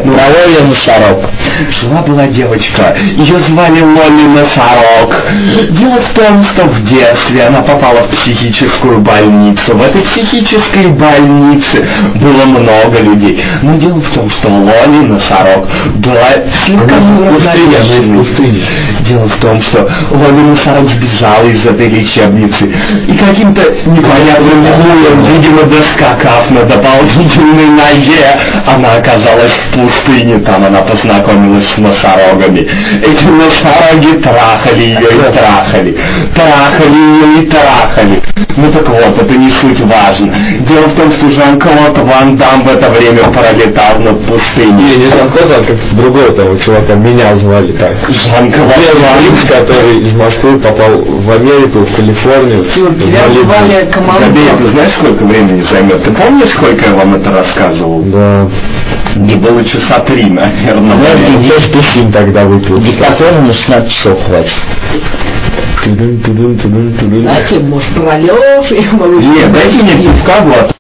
Нет, ну Лоли Носорог. Жила-была девочка, ее звали Лоли Носорог. Дело в том, что в детстве она попала в психическую больницу. В этой психической больнице было много людей. Но дело в том, что Лоли Носорог была слегка неравновешенной. Дело в том, что Лоли Носорог сбежала из этой лечебницы и каким-то непонятным пулем, видимо, доскакав на дополнительной ноге, она оказалась в пустыне. Там она познакомилась с носорогами. Эти носороги трахали ее и трахали. Трахали ее и трахали. Ну так вот, это не суть важно. Дело в том, что Жан-Клод Ван Дам в это время пролетал над пустыней. Не Жан-Клод, а как другого того чувака, меня звали так. Жан-Клод Ван Дам, который из Москвы попал в Америку, в Калифорнию. Тебя звали Командор. Ты знаешь, сколько времени займет? Ты помнишь, сколько я вам это рассказывал? Да. Не было часа 3, наверное. Ну, 10 песен тогда выпил. Диктофон на 16 часов хватит. Тудун. Знаете, может, пролёшь, и мы... Нет, дайте мне пивка, вот.